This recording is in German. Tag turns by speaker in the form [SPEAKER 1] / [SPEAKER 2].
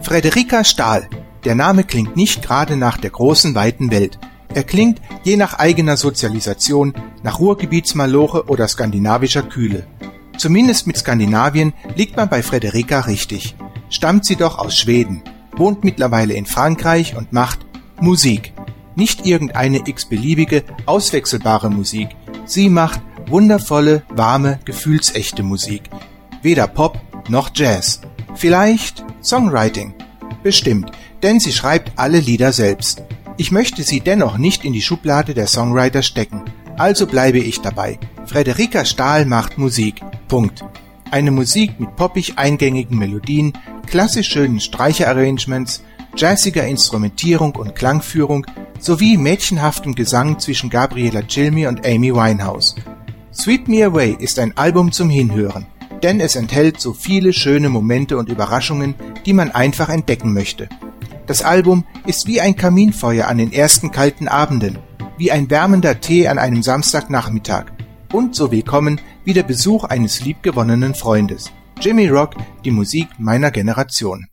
[SPEAKER 1] Frederika Stahl. Der Name klingt nicht gerade nach der großen, weiten Welt. Er klingt, je nach eigener Sozialisation, nach Ruhrgebietsmaloche oder skandinavischer Kühle. Zumindest mit Skandinavien liegt man bei Frederika richtig. Stammt sie doch aus Schweden, wohnt mittlerweile in Frankreich und macht Musik. Nicht irgendeine x-beliebige, auswechselbare Musik. Sie macht wundervolle, warme, gefühlsechte Musik. Weder Pop noch Jazz. Vielleicht Songwriting. Bestimmt, denn sie schreibt alle Lieder selbst. Ich möchte sie dennoch nicht in die Schublade der Songwriter stecken. Also bleibe ich dabei. Frederika Stahl macht Musik. Punkt. Eine Musik mit poppig eingängigen Melodien, klassisch schönen Streicherarrangements, jazziger Instrumentierung und Klangführung sowie mädchenhaftem Gesang zwischen Gabriella Cilmi und Amy Winehouse. Sweep Me Away ist ein Album zum Hinhören, denn es enthält so viele schöne Momente und Überraschungen, die man einfach entdecken möchte. Das Album ist wie ein Kaminfeuer an den ersten kalten Abenden, wie ein wärmender Tee an einem Samstagnachmittag und so willkommen wie der Besuch eines liebgewonnenen Freundes. Jimmy Rock, die Musik meiner Generation.